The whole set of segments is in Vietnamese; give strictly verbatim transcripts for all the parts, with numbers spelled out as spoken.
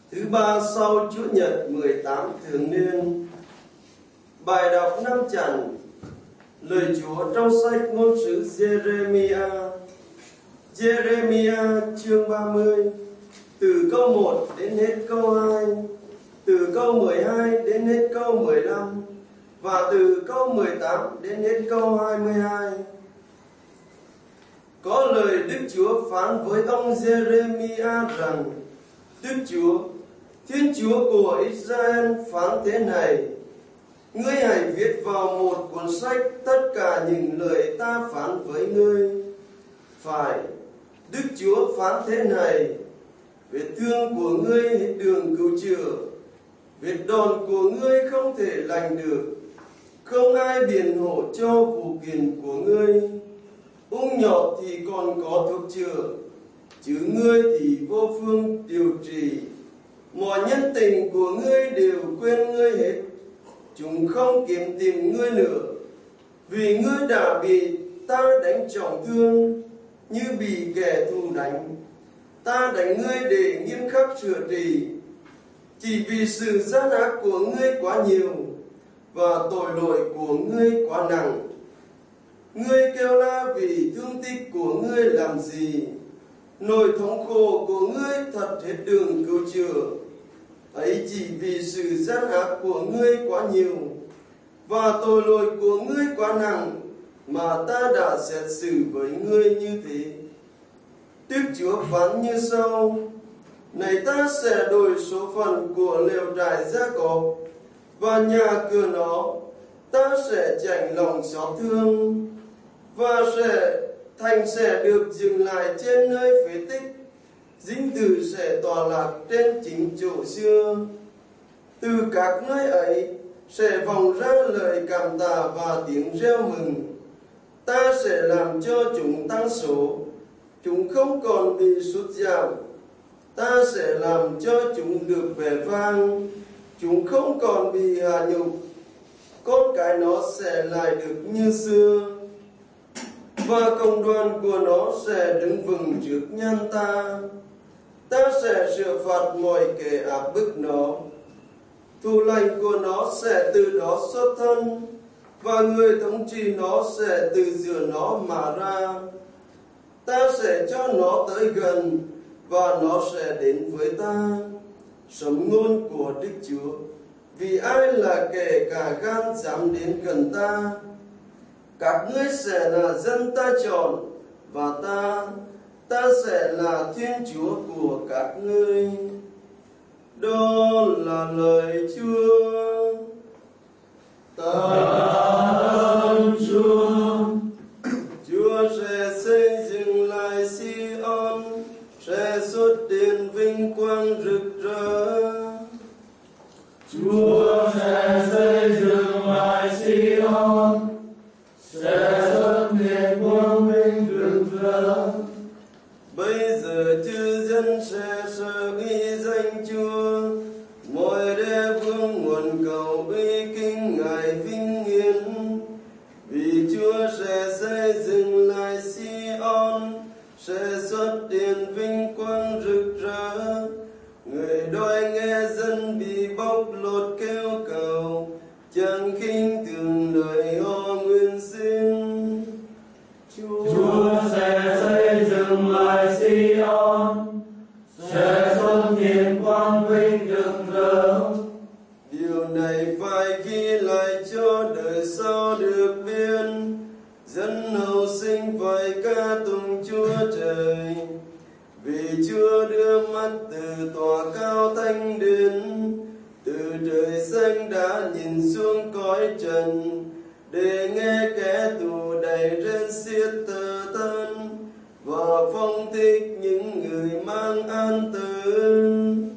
Thứ ba sau Chủ nhật mười tám thường niên. Bài đọc năm chánh. Lời Chúa trong sách ngôn sứ Jeremiah. Jeremiah chương ba mươi, từ câu một đến hết câu hai, từ câu mười hai đến hết câu mười lăm và từ câu mười tám đến hết câu hai mươi hai. Có lời Đức Chúa phán với ông Jeremiah rằng: Đức Chúa, Thiên Chúa của Israel phán thế này: Ngươi hãy viết vào một cuốn sách tất cả những lời ta phán với ngươi. Phải, Đức Chúa phán thế này: Vết thương của ngươi hết đường cứu chữa, vết đòn của ngươi không thể lành được, không ai biện hộ cho vụ kiện của ngươi. Ung nhọt thì còn có thuốc chữa, chứ ngươi thì vô phương điều trị. Mọi nhân tình của ngươi đều quên ngươi hết, chúng không kiếm tìm ngươi nữa, vì ngươi đã bị ta đánh trọng thương, như bị kẻ thù đánh. Ta đánh ngươi để nghiêm khắc sửa trị, chỉ vì sự gian ác của ngươi quá nhiều và tội lỗi của ngươi quá nặng. Ngươi kêu la vì thương tích của ngươi làm gì? Nỗi thống khổ của ngươi thật hết đường cứu chữa. Ấy chỉ vì sự gian ác của ngươi quá nhiều và tội lỗi của ngươi quá nặng mà ta đã xét xử với ngươi như thế. Đức Chúa phán như sau: Này, ta sẽ đổi số phận của lều trại Gia-cốp và nhà cửa nó. Ta sẽ chạnh lòng xót thương và sẽ thành sẽ được dừng lại trên nơi phế tích. Dinh thự sẽ tọa lạc trên chính chỗ xưa. Từ các nơi ấy sẽ vọng ra lời cảm tạ và tiếng reo mừng. Ta sẽ làm cho chúng tăng số, chúng không còn bị sút giảm. Ta sẽ làm cho chúng được vẻ vang, chúng không còn bị hạ nhục. Con cái nó sẽ lại được như xưa, và cộng đoàn của nó sẽ đứng vững trước nhan ta. Ta sẽ sửa phạt mọi kẻ áp bức nó. Thủ lãnh của nó sẽ từ đó xuất thân, và người thống trị nó sẽ từ giữa nó mà ra. Ta sẽ cho nó tới gần, và nó sẽ đến với ta. Sấm ngôn của Đức Chúa. Vì ai là kẻ cả gan dám đến gần ta? Các ngươi sẽ là dân ta chọn, và ta, ta sẽ là Thiên Chúa của các ngươi. Đó là lời Chúa. Ta ơn Chúa. Chúa sẽ xây dựng lại Si-on, sẽ xuất hiện vinh quang rực rỡ. Chúa sẽ xây dựng lại Si-on, sẽ xuất hiện quang vinh rực rỡ. Bây giờ chư dân sẽ sợ ghi danh Chúa, mọi đế vương nguồn cầu uy kính Ngài vinh hiển. Vì Chúa sẽ xây dựng lại Si-on, sẽ xuất hiện vinh quang rực rỡ. Người đói nghe dân bị bóc lột kêu cầu, chẳng khinh thường lời họ nguyện xin. Chúa, Chúa sẽ xây dựng lại Si-on, sẽ xuất hiện quang vinh rực rỡ. Điều này phải ghi lại cho đời sau được biết. Dân hậu sinh phải ca tụng Chúa Trời, vì Chúa đưa mắt từ tòa cao thanh đến, từ trời xanh đã nhìn xuống cõi trần, để nghe kẻ tù đầy rên xiết tơ thân và phong thích những người mang an tử.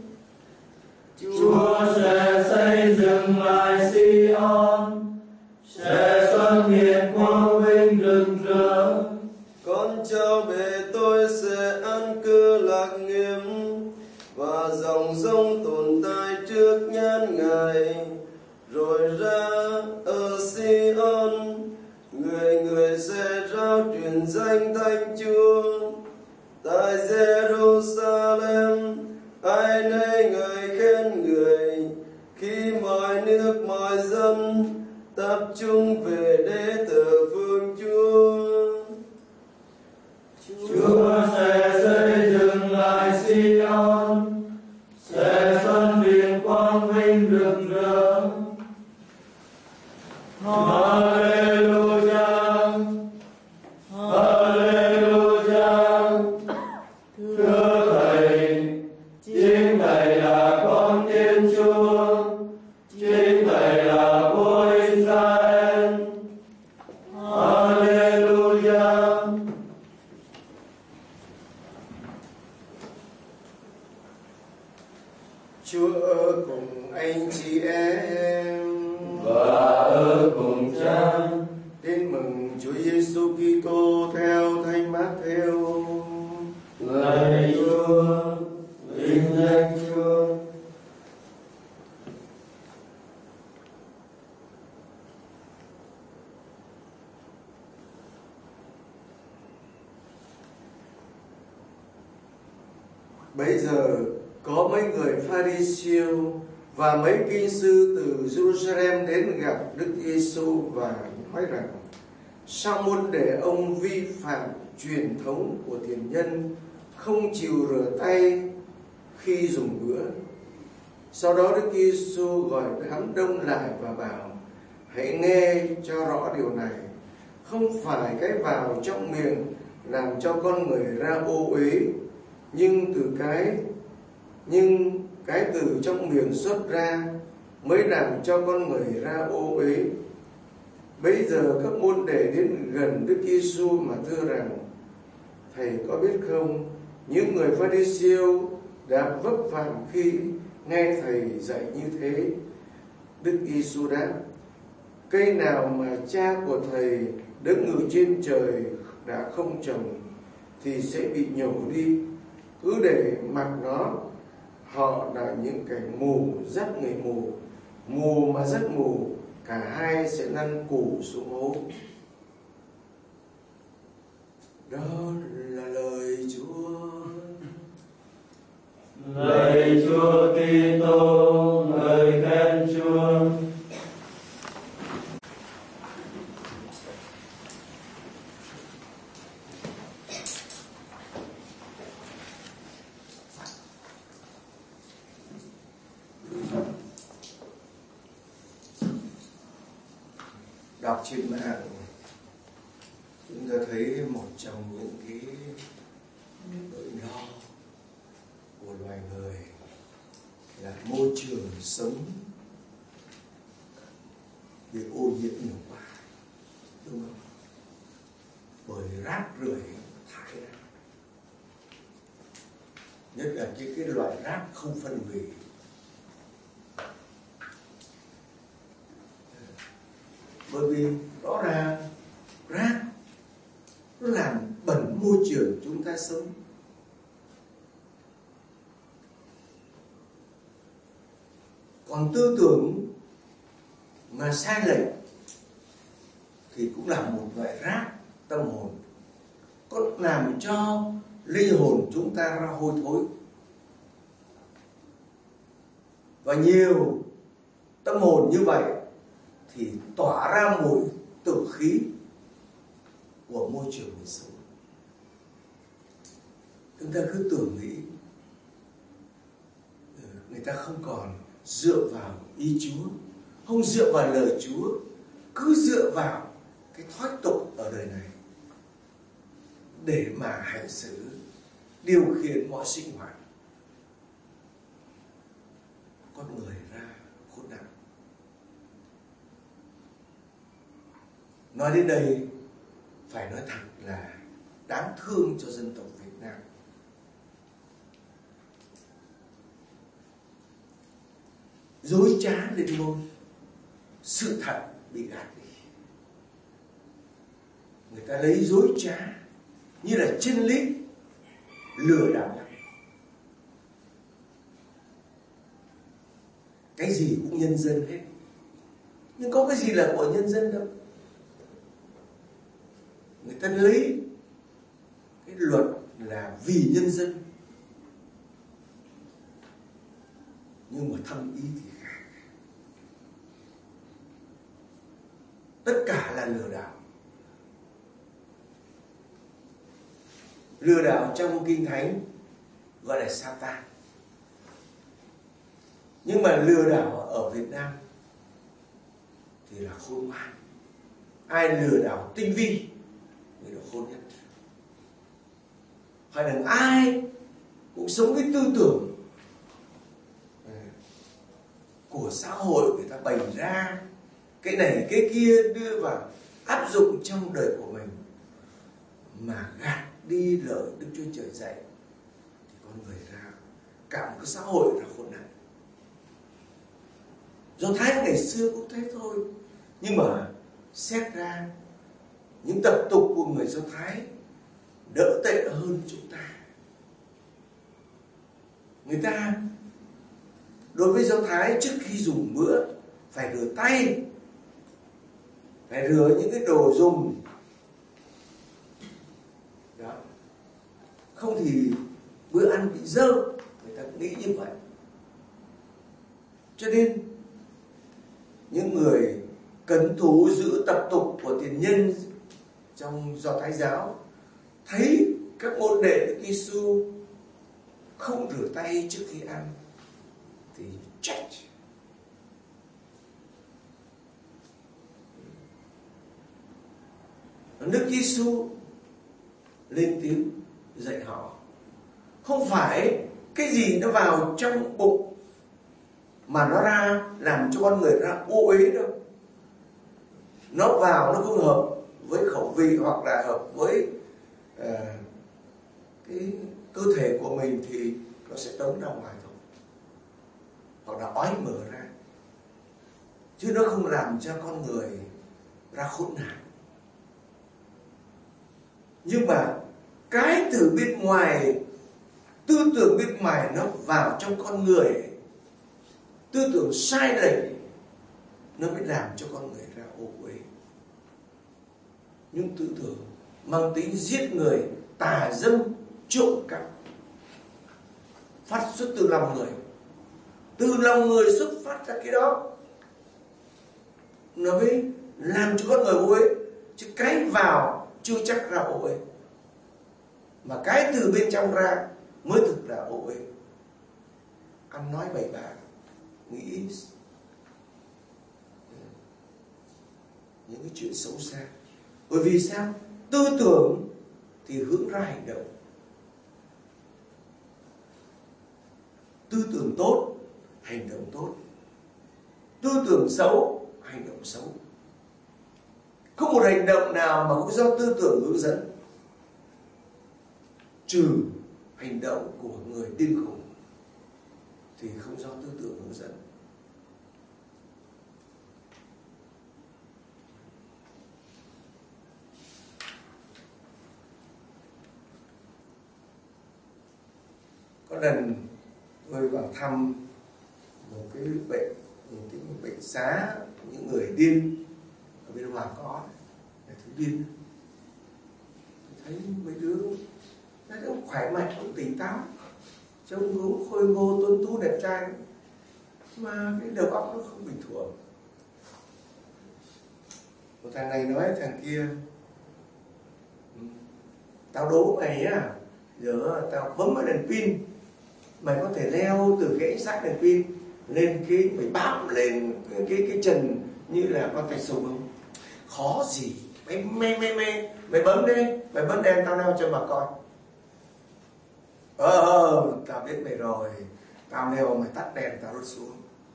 Chúa sẽ xây dựng lại Si-on, sẽ xuất hiện quang vinh rực rỡ. Con cháu bề tôi sẽ an cư lạc nghiêm, và dòng sông tồn tại trước nhan Ngài. Rồi ra ở Si-on, người người sẽ rao truyền danh Thánh Chúa. Tại Jerusalem, ai nấy ngợi khen người, khi mọi nước mọi dân tập trung về để thờ phượng Chúa. Chúa sẽ xây dựng lại Sion, sẽ xuân viện quang vinh rực rỡ. Hallelujah, Hallelujah. Thưa Thầy, chính Thầy là con Thiên Chúa, chính Thầy là vua Israel. Hallelujah. Chúa ở cùng anh chị em Và ở cùng Cha. Tin mừng Chúa Giêsu Kitô theo Thánh Mát-thêu. Lạy Chúa, vinh danh Chúa. Bấy giờ có mấy người Pha-ri-siêu và mấy kinh sư từ Jerusalem đến gặp Đức Giêsu và nói rằng: sao muốn để ông vi phạm truyền thống của tiền nhân không chịu rửa tay khi dùng bữa? Sau đó Đức Giêsu gọi đám đông lại và bảo: hãy nghe cho rõ điều này. Không phải cái vào trong miệng làm cho con người ra ô uế, nhưng từ cái nhưng cái từ trong miệng xuất ra mới làm cho con người ra ô uế. Bây giờ các môn đệ đến gần Đức Giêsu mà thưa rằng: thầy có biết không, những người Pha-ri-siêu đã vấp phạm khi nghe thầy dạy như thế. Đức Giêsu đáp: cây nào mà cha của thầy đứng ngự trên trời đã không trồng thì sẽ bị nhổ đi, cứ để mặc nó. Họ là những kẻ mù dắt người mù, mù mà dắt mù, cả hai sẽ lăn củ xuống hố. Đó là lời Chúa. Lạy Chúa Kitô, ngợi khen Chúa. Đọc trên mạng chúng ta thấy một trong những cái nỗi lo của loài người là môi trường sống bị ô nhiễm nhiều quá, đúng không? Bởi rác rưởi thải ra, nhất là cái cái loại rác không phân hủy. Bởi vì rõ ràng rác nó làm bẩn môi trường chúng ta sống. Còn tư tưởng mà sai lệch thì cũng là một loại rác tâm hồn, có làm cho linh hồn chúng ta ra hôi thối. Và nhiều tâm hồn như vậy thì tỏa ra mùi tử khí của môi trường mình sống. Chúng ta cứ tưởng nghĩ người ta không còn dựa vào ý Chúa, không dựa vào lời Chúa, cứ dựa vào cái thói tục ở đời này để mà hành xử, điều khiển mọi sinh hoạt con người ra khốn nạn. Nói đến đây phải nói thật là đáng thương cho dân tộc Việt Nam. Dối trá lên ngôi, sự thật bị gạt đi. Người ta lấy dối trá như là chân lý, lừa đảo nhau. Cái gì cũng nhân dân hết, nhưng có cái gì là của nhân dân đâu. Người ta lấy cái luật là vì nhân dân, nhưng mà thâm ý thì khác. Tất cả là lừa đảo. Lừa đảo trong Kinh Thánh gọi là Satan. Nhưng mà lừa đảo ở Việt Nam thì là khôn ngoan. Ai lừa đảo tinh vi người đó khôn nhất. Hay là ai cũng sống cái tư tưởng của xã hội người ta bày ra, cái này cái kia đưa vào áp dụng trong đời của mình mà gạt đi lời Đức Chúa Trời dạy, thì con người ra cả một cái xã hội là khốn nạn. Do Thái ngày xưa cũng thế thôi, nhưng mà xét ra những tập tục của người Do Thái đỡ tệ hơn chúng ta. Người ta đối với Do Thái trước khi dùng bữa phải rửa tay, phải rửa những cái đồ dùng đó. Không thì bữa ăn bị dơ, người ta nghĩ như vậy. Cho nên những người cấn thú giữ tập tục của tiền nhân trong Do Thái giáo thấy các môn đệ Đức Giêsu không rửa tay trước khi ăn thì trách. Đức Giêsu lên tiếng dạy họ, không phải cái gì nó vào trong bụng mà nó ra làm cho con người ra ô uế đâu. Nó vào nó không hợp với khẩu vị hoặc là hợp với uh, cái cơ thể của mình thì nó sẽ tống ra ngoài thôi, hoặc là ói mở ra, chứ nó không làm cho con người ra khốn nạn. Nhưng mà cái từ bên ngoài, tư tưởng bên ngoài nó vào trong con người, tư tưởng sai lệch nó mới làm cho con người ra ô uế. Những tư tưởng mang tính giết người, tà dâm, trộm cắp phát xuất từ lòng người. Từ lòng người xuất phát ra cái đó, nó mới làm cho con người ô uế. Chứ cái vào chưa chắc ra ô uế, mà cái từ bên trong ra mới thực là ô uế. Ăn nói bậy bạ, nghĩ những cái chuyện xấu xa. Bởi vì sao? Tư tưởng thì hướng ra hành động. Tư tưởng tốt, hành động tốt. Tư tưởng xấu, hành động xấu. Không một hành động nào mà cũng do tư tưởng hướng dẫn, trừ hành động của người điên khùng thì không do tư tưởng hướng dẫn. Có lần tôi vào thăm một cái bệnh, một cái bệnh xá những người điên ở bên ngoài có, là thứ điên. Tôi thấy mấy đứa nó cũng khỏe mạnh, cũng tỉnh táo, trông cũng khôi ngô tuấn tú đẹp trai, mà cái đầu óc nó không bình thường. Một thằng này nói thằng kia, tao đố mày á, giờ tao bấm vào đèn pin, mày có thể leo từ cái ánh sáng đèn pin lên cái, mày bám lên cái cái, cái trần như là con thạch sùng không? Khó gì, mày mày mày mày mày bấm đi, mày bấm đèn tao leo cho mà coi. Ờ, ờ, tao biết mày rồi, tao leo mày tắt đèn tao rút xuống.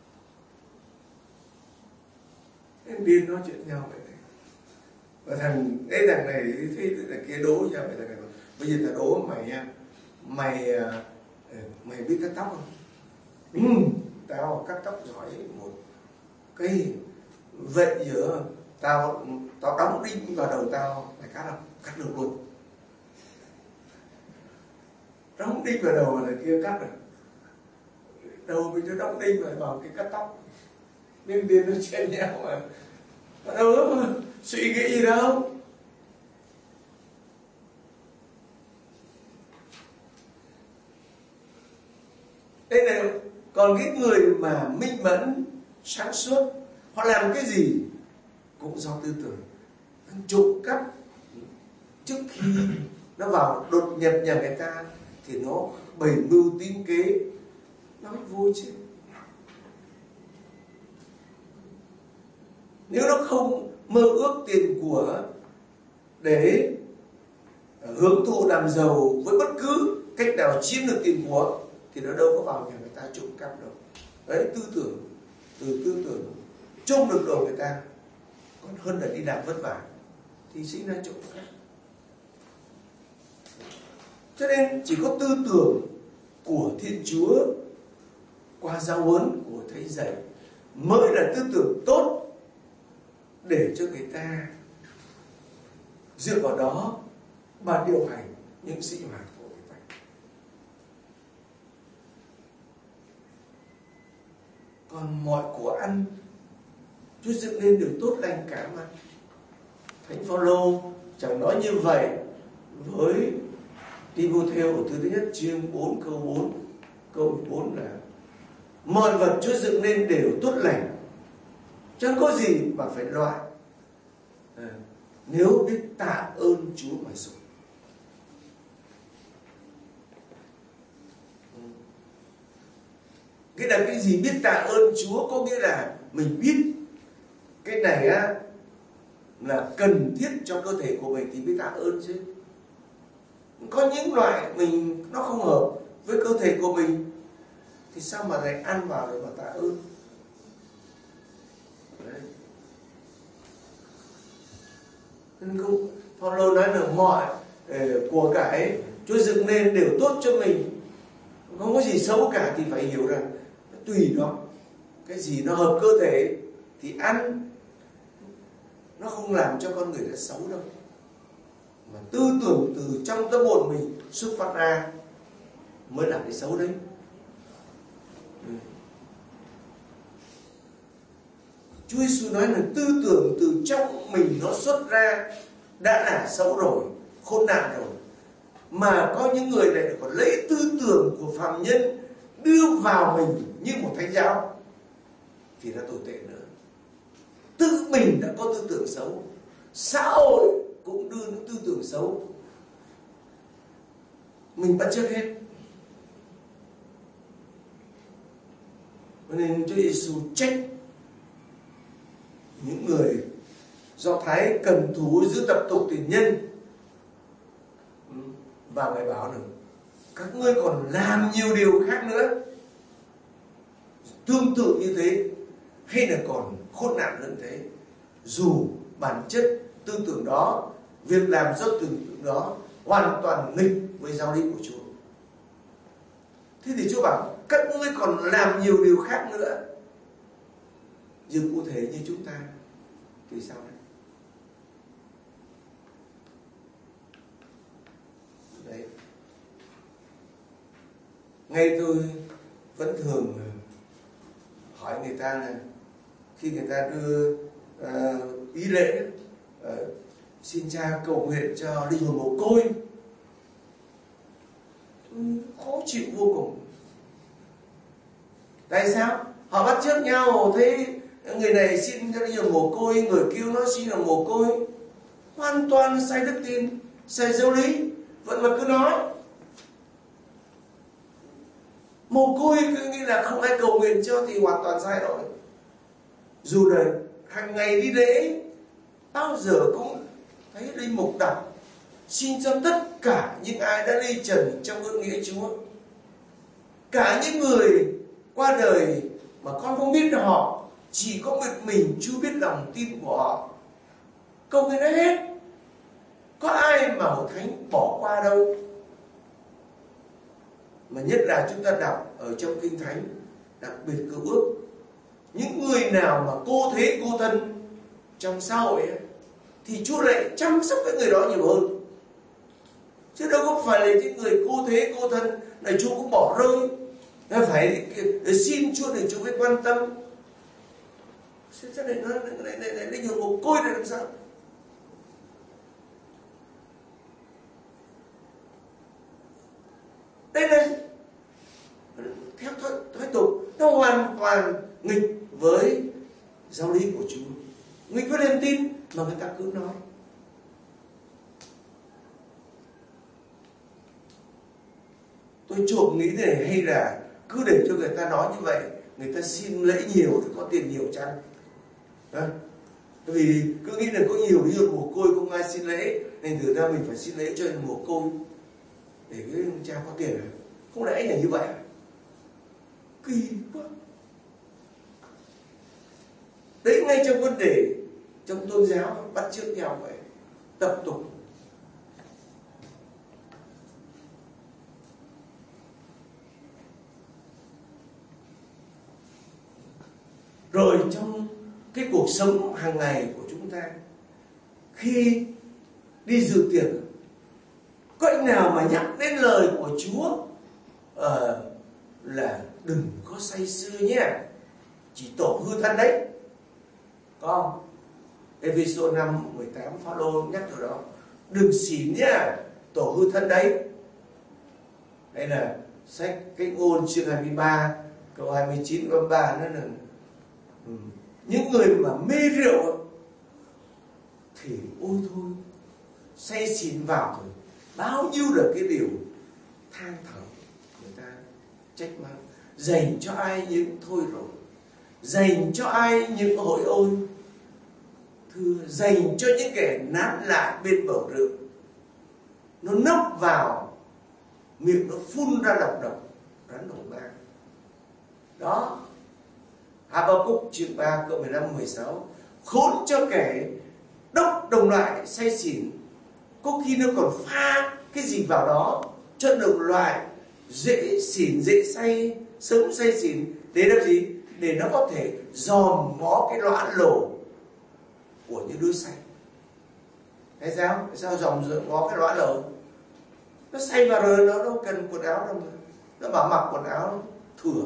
Em điên nói chuyện nhau vậy này. Và thằng ấy thằng này thấy thằng kia đố nhau vậy, thằng này bây giờ tao đố mày nha, mày mày biết cắt tóc không? Ừ, tao cắt tóc giỏi một cái. Vậy giờ tao tao đóng đinh vào đầu tao, mày cắt không? Cắt được luôn. Đóng đinh vào đầu là kia cắt rồi. Đầu mình cho đóng đinh vào, vào cái cắt tóc. Nên điên nó chen nhau mà. Đâu có suy nghĩ gì đâu. Đây này, Còn cái người mà minh mẫn, sáng suốt, họ làm cái gì cũng do tư tưởng. Trộm cắp trước khi nó vào đột nhập nhà người ta thì nó bày mưu tính kế, nói vui chứ. Nếu nó không mơ ước tiền của để hưởng thụ làm giàu với bất cứ cách nào chiếm được tiền của thì nó đâu có vào nhà người ta trộm cắp đâu. Đấy, tư tưởng, từ tư tưởng trộm được đồ người ta còn hơn là đi làm vất vả thì chính là trộm cắp. Cho nên chỉ có tư tưởng của Thiên Chúa qua giáo huấn của Thầy dạy mới là tư tưởng tốt để cho người ta dựa vào đó mà điều hành những sinh hoạt của người ta. Còn mọi của ăn Chúa dựng nên điều tốt lành cả mà. Thánh Phaolô chẳng nói như vậy với Timothée ở thư thứ nhất chương bốn câu bốn. Câu bốn là mọi vật Chúa dựng nên đều tốt lành, chẳng có gì mà phải loại, à, nếu biết tạ ơn Chúa mà dùng. Cái là cái gì biết tạ ơn Chúa? Có nghĩa là mình biết cái này á là cần thiết cho cơ thể của mình thì biết tạ ơn chứ. Có những loại mình nó không hợp với cơ thể của mình thì sao mà lại ăn vào để mà tạ ơn? Đấy. Nên không, Phaolô nói là mọi của cải Chúa dựng nên đều tốt cho mình, không có gì xấu cả, thì phải hiểu rằng tùy đó, cái gì nó hợp cơ thể thì ăn, nó không làm cho con người là xấu đâu, mà tư tưởng từ trong tâm hồn mình xuất phát ra mới là cái xấu đấy. Ừ. Chúa Giêsu nói là tư tưởng từ trong mình nó xuất ra đã là xấu rồi, khốn nạn rồi, mà có những người lại còn lấy tư tưởng của phàm nhân đưa vào mình như một thánh giáo thì nó tồi tệ nữa. Tự mình đã có tư tưởng xấu, xã hội cũng đưa những tư tưởng xấu, mình bắt chước hết. Nên Chúa Giêsu trách những người Do Thái cần thú giữ tập tục tiền nhân, và Ngài bảo rằng các ngươi còn làm nhiều điều khác nữa tương tự như thế, hay là còn khốn nạn hơn thế, dù bản chất tư tưởng đó, việc làm do tư tưởng đó hoàn toàn nghịch với giáo lý của Chúa. Thế thì Chúa bảo các ngươi còn làm nhiều điều khác nữa. Dường cụ thể như chúng ta thì sao đấy? Đấy. Ngay tôi vẫn thường hỏi người ta là khi người ta đưa uh, ý lễ uh, xin Cha cầu nguyện cho linh hồn mồ côi, khó chịu vô cùng. Tại sao? Họ bắt chước nhau, thấy người này xin cho linh hồn mồ côi, người kia nó xin là mồ côi, hoàn toàn sai đức tin, sai giáo lý, vẫn mà cứ nói mồ côi cứ nghĩ là không ai cầu nguyện cho thì hoàn toàn sai rồi. Dù là hàng ngày đi lễ, bao giờ cũng thấy linh mục đọc xin cho tất cả những ai đã ly trần trong ơn nghĩa Chúa, cả những người qua đời mà con không biết họ, chỉ có một mình Chúa biết lòng tin của họ, cầu nguyện hết, có ai mà hội thánh bỏ qua đâu. Mà nhất là chúng ta đọc ở trong Kinh Thánh, đặc biệt Cựu Ước, những người nào mà cô thế cô thân trong xã hội ấy, thì Chúa lại chăm sóc cái người đó nhiều hơn, chứ đâu có phải là những người cô thế cô thân này Chúa cũng bỏ rơi, phải xin Chúa để Chúa mới quan tâm. Sao lại nói lại lại lại linh hồn mồ côi này làm sao? Đây này, theo thoái tục hoàn toàn nghịch với giáo lý của Chúa, nghịch với niềm tin mà người ta cứ nói. Tôi trộm nghĩ thế này, hay là cứ để cho người ta nói như vậy, người ta xin lễ nhiều thì có tiền nhiều chăng? À, vì cứ nghĩ là có nhiều như mồ côi không ai xin lễ, nên từ ra mình phải xin lễ cho mồ côi để cái cha có tiền à? Không lẽ là như vậy à? Kỳ quá. Đấy, ngay trong vấn đề trong tôn giáo bắt chước nhau vậy, tập tục. Rồi trong cái cuộc sống hàng ngày của chúng ta, khi đi dự tiệc, có anh nào mà nhắc đến lời của Chúa uh, là đừng có say sưa nhé, chỉ tổ hư thân đấy. Có không? Ê-phê-sô năm mười tám Phao-lô nhắc rồi đó, đừng xỉn nhé, tổ hư thân đấy. Hay là sách Cách Ngôn chương hai mươi ba câu hai mươi chín câu ba nữa là ừ, những người mà mê rượu thì ôi thôi, say xỉn vào rồi bao nhiêu là cái điều than thở, người ta trách mắng. Dành cho ai những thôi rồi, dành cho ai những hối ôi, thưa dành cho những kẻ nán lại bên bờ rượu, nó nốc vào miệng, nó phun ra độc độc rắn độc ba. Đó, Ha-ba-cúc chương ba câu mười lăm mười sáu, khốn cho kẻ đốc đồng loại say xỉn, có khi nó còn pha cái gì vào đó cho đồng loại dễ xỉn dễ say, sớm say xỉn, để làm gì? Để nó có thể dòm ngó cái loãng lổ của những đứa say. Thấy sao? Tại sao dòm ngó cái loãng lổ? Nó say vào rồi nó đâu cần quần áo đâu mà. Nó bảo mặc quần áo thừa.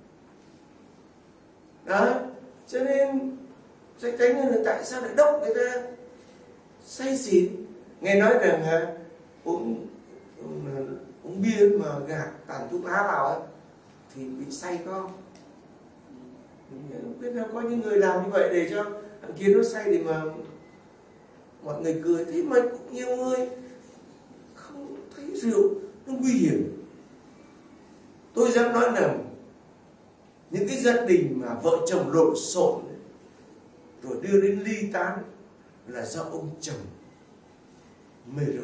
Đó, cho nên Sách Thánh là tại sao lại đốc người ta say xỉn? Nghe nói rằng à, uống, uống uống bia mà gạt tàn thuốc lá vào ấy, thì bị say không? Không biết là có những người làm như vậy để cho thằng kia nó say thì mà mọi người cười. Thế mà cũng nhiều người không thấy rượu nó nguy hiểm. Tôi dám nói rằng những cái gia đình mà vợ chồng lộn xộn rồi đưa đến ly tán là do ông chồng mê rượu.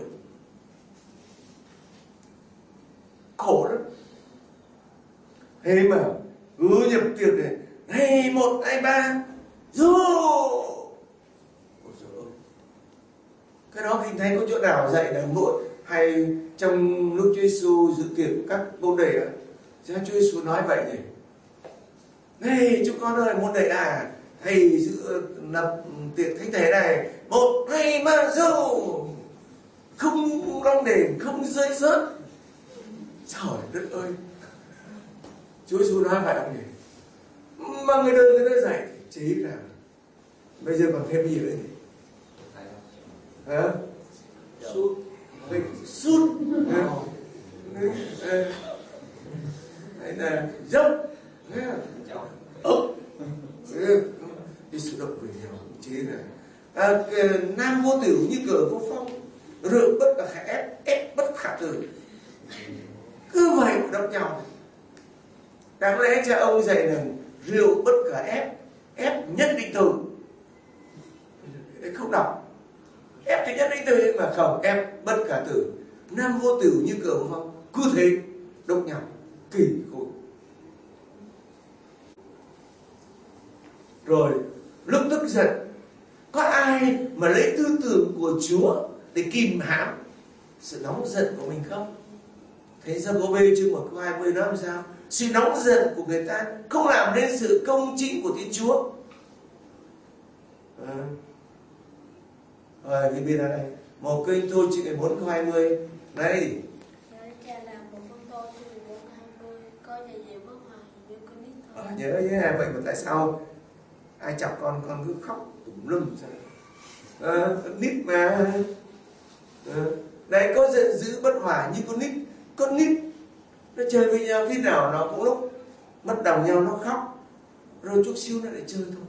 Khổ lắm. Thế mà cứ nhập tiệc này, hay một hai ba rượu. Ôi trời ơi, cái đó Kinh Thánh có chỗ nào dạy là nội hay trong lúc Chúa Giêsu dự tiệc các môn đệ á, Chúa Giêsu nói vậy nhỉ? Này chúng con ơi, môn đệ à, thầy dự lập tiệc thánh thể này, một hai ba rượu, không đong đền, không rơi rớt. Trời đất ơi, Chúa Giêsu nói vậy không nhỉ? Mà người đời người ta dạy chế là bây giờ còn thêm gì nữa nhỉ? Hả? Sút. Sút. Hay là dốc. Ốc. Cái sự động về nhau chế là à, nam vô tử như cờ vô phong, rượu bất khả ép, ép bất khả tử. Cứ vậy mà đâm nhau. Đáng lẽ cha ông dạy rằng rượu bất khả ép, ép nhất định tử. Không đọc ép thì nhất định tử, mà không, ép bất khả tử. Nam vô tử như cờ vô phong, cứ thế đâm nhau. Kỳ khôi. Rồi lúc tức giận, có ai mà lấy tư tưởng của Chúa để kìm hãm sự nóng giận của mình không? Thế Giăng-cô-bê chương một câu hai mươi nói làm sao? Sự nóng giận của người ta không làm nên sự công chính của Thiên Chúa. À. Rồi cái bên này một kênh thôi chương mười bốn câu hai mươi đây. À, nhớ nhé, vậy mà tại sao ai chọc con con cứ khóc tùm lum sao? À, con nít mà. À, đấy, có giận dữ bất hòa như con nít. Con nít nó chơi với nhau khi nào nó cũng lúc mất đồng nhau nó khóc, rồi chút xíu nó lại chơi thôi.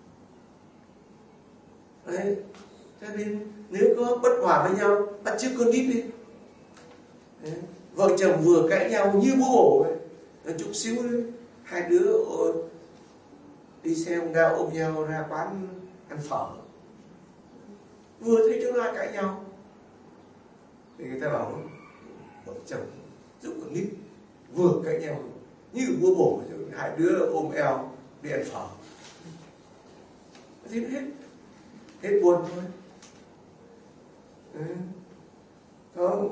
Đấy, cho nên nếu có bất hòa với nhau, bắt chước con nít đi. Đấy, vợ chồng vừa cãi nhau như bố bổ ấy, chút xíu ấy, hai đứa đi xe ông Gao ôm nhau ra quán ăn phở, vừa thấy chúng ta cãi nhau thì người ta bảo vợ chồng giúp con nít vừa cãi nhau như bố bổ, hai đứa ôm eo đi ăn phở, thế hết hết buồn thôi. Đấy. Có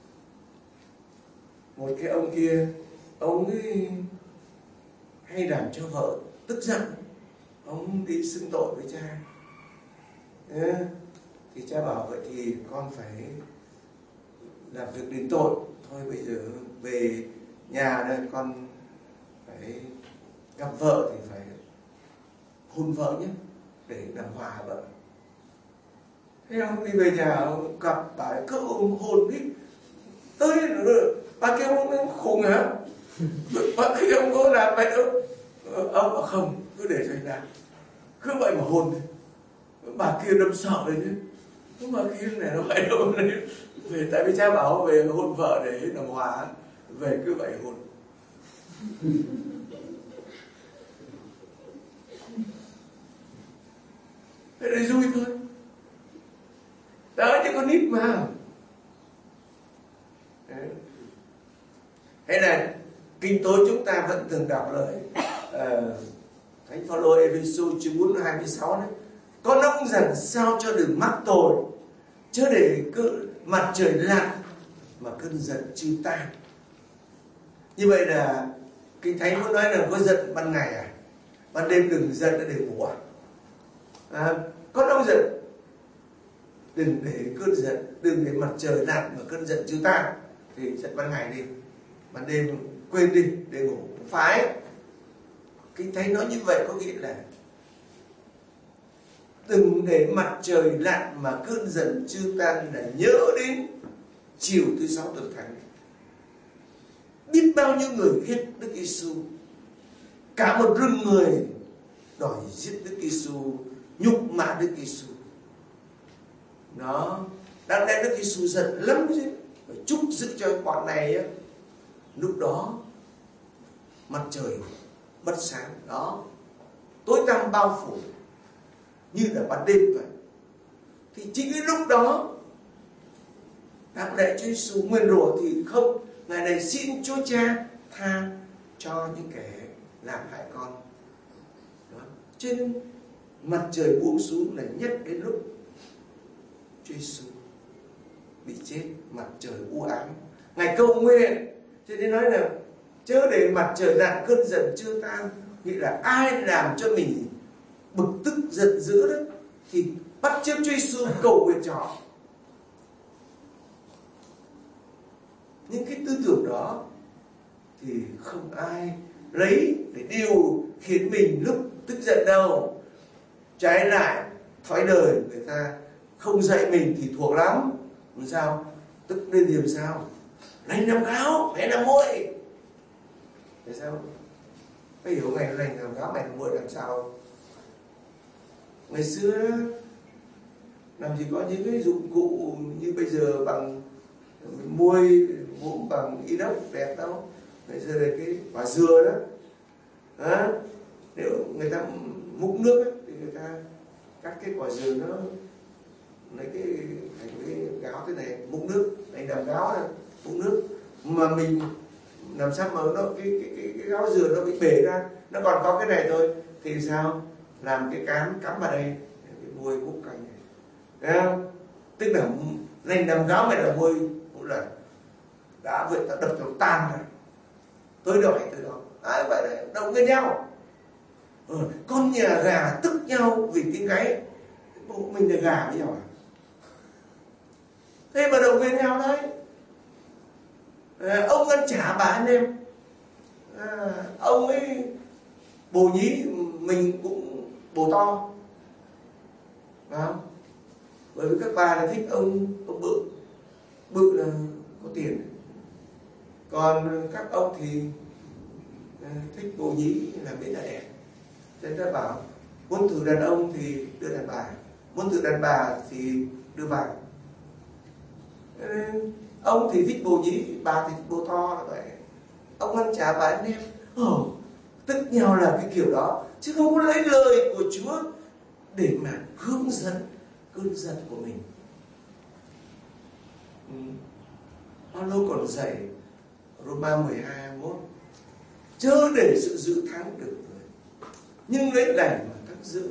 một cái ông kia, ông ấy hay làm cho vợ tức giận, ông đi xưng tội với cha. Đấy. Thì cha bảo vậy thì con phải làm việc đền tội thôi, bây giờ về nhà đây con phải gặp vợ thì phải hôn vợ nhé, để làm hòa vợ. Thế ông đi về nhà ông gặp bà ấy cứ ôm hôn đi tới bà kêu ông khùng hả, bà khi ông có làm vậy đâu. Ông bảo không, cứ để cho anh làm, cứ vậy mà hôn đi. Bà kia đâm sợ rồi chứ, nhưng mà kia này nó phải đâu về, tại vì cha bảo về hôn vợ để làm hòa, về cứ vậy hôn. Thế này vui thôi. Đó chứ con nít mà. Đấy. Thế này, kinh tối chúng ta vẫn thường đọc lời uh, Thánh Phaolô Ê-phê-sô chương bốn hai mươi sáu đấy. Con ông rằng sao cho đừng mắc tội, chớ để cứ mặt trời lặn mà cơn giận chưa tan. Như vậy là Kinh Thánh muốn nói là có giận ban ngày à, ban đêm đừng giận để ngủ à. À, con ông giận, đừng để cơn giận, đừng để mặt trời lặn mà cơn giận chưa tan. Thì giận ban ngày đi, ban đêm quên đi để ngủ. Phải, Kinh Thánh nói như vậy có nghĩa là đừng để mặt trời lặn mà cơn giận chưa tan, là nhớ đến chiều thứ sáu tuần thánh. Biết bao nhiêu người ghét Đức Giêsu, cả một rừng người đòi giết Đức Giêsu, nhục mạ Đức Giêsu. Nó đang đem Đức Giêsu giận lắm chứ, phải chúc giữ cho bọn này á. Lúc đó mặt trời mất sáng, đó tối tăm bao phủ như là ban đêm vậy. Thì chính cái lúc đó đáp lễ Chúa Giêsu nguyên rủa thì không, ngày này xin Chúa Cha tha cho những kẻ làm hại con. Đó. Trên mặt trời buông xuống là nhất đến lúc Chúa Giêsu bị chết, mặt trời u ám, ngày cầu nguyện. Cho nên nói là chớ để mặt trời lặn cơn giận chưa tan, nghĩa là ai làm cho mình bực tức giận dữ đó thì bắt chước Chúa Giêsu cầu nguyện cho họ. Những cái tư tưởng đó thì không ai lấy để điều khiến mình lúc tức giận đâu. Trái lại, thói đời người ta không dạy mình thì thuộc lắm. Làm sao? Tức lên thì làm sao? Lành làm gáo, mẹ làm muội. Tại sao? Cái hiểu mày lành làm gáo, mày làm muội làm sao? Ngày xưa làm gì có những cái dụng cụ như bây giờ bằng muôi muỗng bằng inox đẹp đâu. Ngày xưa là cái quả dừa đó. À, nếu người ta múc nước ấy, thì người ta cắt cái quả dừa nó lấy cái thành cái gáo thế này, múc nước, anh làm gáo này, múc nước mà mình làm sao mà nó cái cái cái, cái gáo dừa nó bị bể ra, nó còn có cái này thôi thì sao? Làm cái cán cắm vào đây, cái muôi múc canh này. Thấy không? Tức là nên làm gáo mày là muôi một lần đã vậy ta đập cho tan rồi, tới đâu hay tới đó. Đấy, vậy đấy, động với nhau. Ừ, con nhà gà tức nhau vì tiếng gáy, bộ mình là gà với nhau à? Thế mà động viên nhau đấy. À, ông ăn chả bà anh em, à, ông ấy bồ nhí, mình cũng bồ to, phải không? Bởi vì các bà là thích ông ông bự, bự là có tiền, còn các ông thì thích bồ nhí là biết là đẹp. Cho nên ta bảo muốn thử đàn ông thì đưa đàn bà, muốn thử đàn bà thì đưa vàng. Ông thì thích bồ nhí, bà thì thích bồ to là vậy. Ông ăn chả, bà ăn nem. Ồ, tức nhau là cái kiểu đó, chứ không có lấy lời của Chúa để mà hướng dẫn cơn giận của mình. Ừ. Phaolô còn dạy Roma mười hai hai mươi mốt, chớ để sự dự thắng được người, nhưng lấy đành mà thắng dự.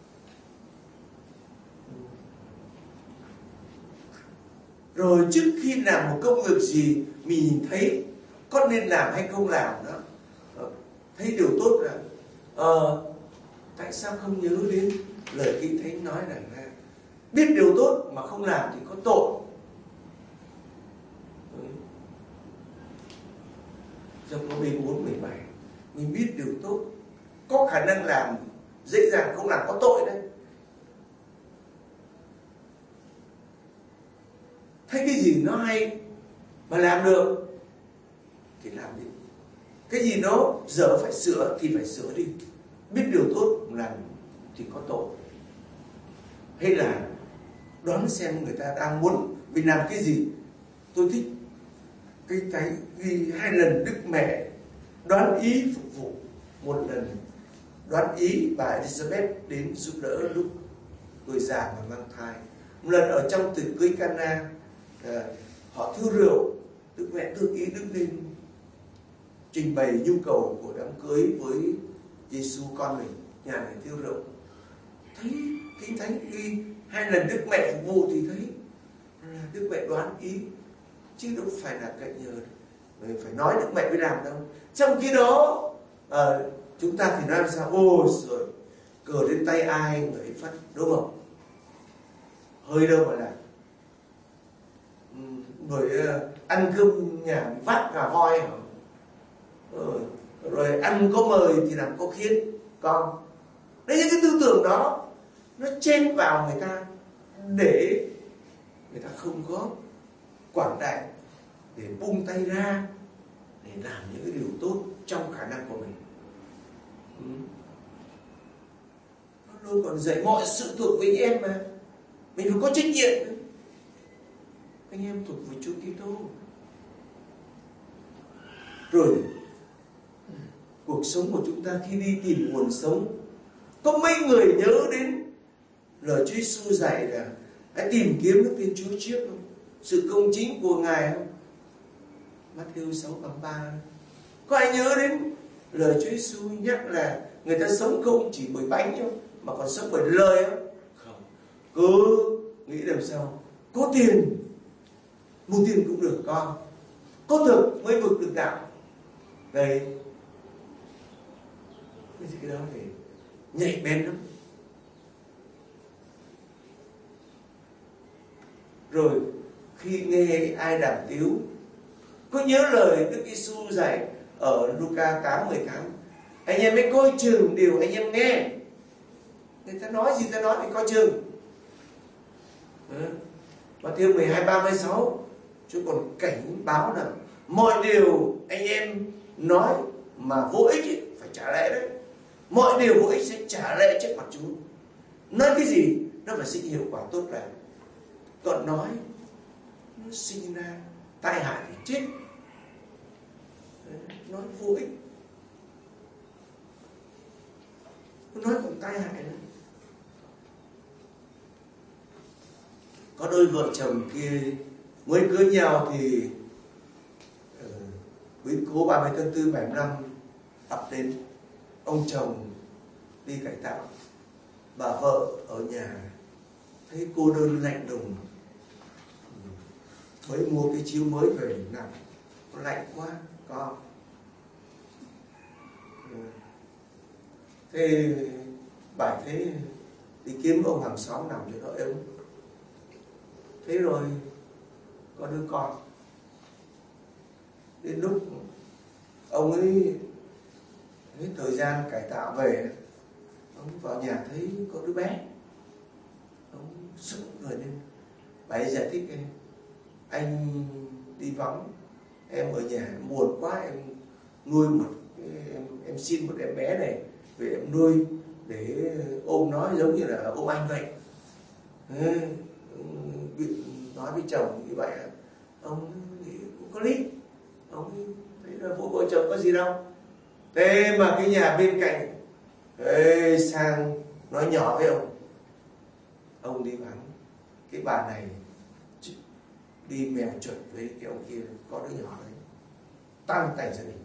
Rồi trước khi làm một công việc gì, mình nhìn thấy có nên làm hay không làm đó, thấy điều tốt là ờ, tại sao không nhớ đến lời Kinh Thánh nói rằng là biết điều tốt mà không làm thì có tội. Trong có B bốn mười bảy, mình biết điều tốt, có khả năng làm, dễ dàng không làm có tội đấy. Thấy cái gì nó hay mà làm được thì làm đi. Cái gì nó dở phải sửa thì phải sửa đi. Biết điều tốt làm thì có tội. Hay là đoán xem người ta đang muốn mình làm cái gì. Tôi thích cái cái ghi hai lần Đức Mẹ đoán ý phục vụ, một lần đoán ý bà Elizabeth đến giúp đỡ lúc tuổi già và mang thai. Một lần ở trong tiệc cưới Cana, à, họ thiếu rượu, Đức Mẹ thương ý đứng lên trình bày nhu cầu của đám cưới với Giêsu con mình, nhà này thiếu rượu. Thấy Kinh Thánh ghi hai lần Đức Mẹ phục vụ thì thấy là Đức Mẹ đoán ý, chứ đâu phải là cậy nhờ mình phải nói Đức Mẹ mới làm đâu. Trong khi đó à, chúng ta thì nói sao, ô rồi cờ trên tay ai người ấy phát, đúng không? Hơi đâu mà làm. Rồi uh, ăn cơm nhà vắt gà voi hả? Rồi, rồi ăn có mời thì làm có khiến con. Đấy, những cái tư tưởng đó nó chen vào người ta để người ta không có quảng đại, để bung tay ra để làm những cái điều tốt trong khả năng của mình. Ừ. Nó luôn còn dạy mọi sự thuộc về anh em mà, mình phải có trách nhiệm. Anh em thuộc về Chúa Kitô. Rồi cuộc sống của chúng ta khi đi tìm nguồn sống, có mấy người nhớ đến lời Chúa Giêsu dạy là hãy tìm kiếm nước Thiên Chúa trước không? Sự công chính của Ngài không? Matthew sáu bằng ba. Có ai nhớ đến lời Chúa Giêsu nhắc là người ta sống không chỉ bởi bánh không, mà còn sống bởi lời không? Không. Cứ nghĩ làm sao có tiền mua tiền cũng được con, có thực mới vực được đạo. Đây, cái đó thì nhạy bén lắm. Rồi khi nghe ai đàm tiếu, có nhớ lời Đức Giêsu dạy ở Luca tám mười tám, anh em hãy coi chừng điều anh em nghe. Người ta nói gì ta nói thì coi chừng. Matthew mười hai ba mươi sáu, Chúa còn cảnh báo rằng mọi điều anh em nói mà vô ích ấy, phải trả lẽ đấy. Mọi điều vô ích sẽ trả lẽ trước mặt Chúa. Nói cái gì nó phải sinh hiệu quả tốt lành. Còn nói nó sinh ra tai hại thì chết. Nói vô ích, nói còn tai hại nữa. Có đôi vợ chồng kia mới cưới nhau thì uh, biến cố ba mươi tháng tư bảy mươi lăm ập đến. Ông chồng đi cải tạo, bà vợ ở nhà thấy cô đơn lạnh lùng, mới mua cái chiếu mới về nằm, nó lạnh quá con. Thế bà thấy đi kiếm ông hàng xóm nằm cho nó ấm. Thế rồi có đứa con. Đến lúc ông ấy hết thời gian cải tạo về, ông vào nhà thấy có đứa bé, ông sững người lên. Bà ấy giải thích: em anh đi vắng, em ở nhà buồn quá, em nuôi một em, em xin một em bé này về em nuôi để ôm nó giống như là ôm anh vậy. Ừ, nói với chồng như vậy là ông cũng có lý, ông thấy là vụ vợ chồng có gì đâu. Thế mà cái nhà bên cạnh ê, sang nói nhỏ với ông, ông đi vắng cái bà này đi mèo chuẩn với cái ông kia có đứa nhỏ đấy, tan tành gia đình.